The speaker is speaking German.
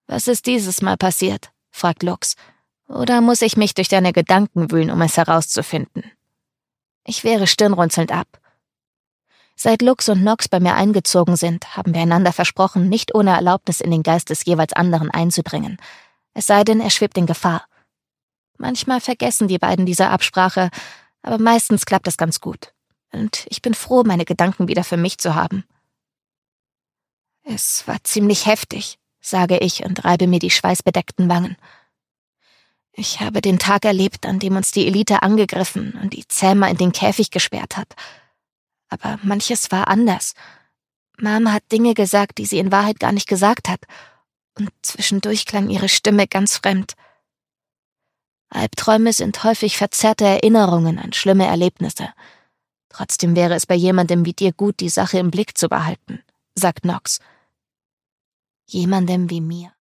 »Was ist dieses Mal passiert?« fragt Lux. »Oder muss ich mich durch deine Gedanken wühlen, um es herauszufinden?« Ich wehre stirnrunzelnd ab. Seit Lux und Nox bei mir eingezogen sind, haben wir einander versprochen, nicht ohne Erlaubnis in den Geist des jeweils anderen einzudringen. Es sei denn, er schwebt in Gefahr. Manchmal vergessen die beiden diese Absprache, aber meistens klappt es ganz gut. Und ich bin froh, meine Gedanken wieder für mich zu haben. »Es war ziemlich heftig«, sage ich und reibe mir die schweißbedeckten Wangen. »Ich habe den Tag erlebt, an dem uns die Elite angegriffen und die Zähmer in den Käfig gesperrt hat. Aber manches war anders. Mama hat Dinge gesagt, die sie in Wahrheit gar nicht gesagt hat. Und zwischendurch klang ihre Stimme ganz fremd. Albträume sind häufig verzerrte Erinnerungen an schlimme Erlebnisse. Trotzdem wäre es bei jemandem wie dir gut, die Sache im Blick zu behalten«, sagt Nox. »Jemandem wie mir.«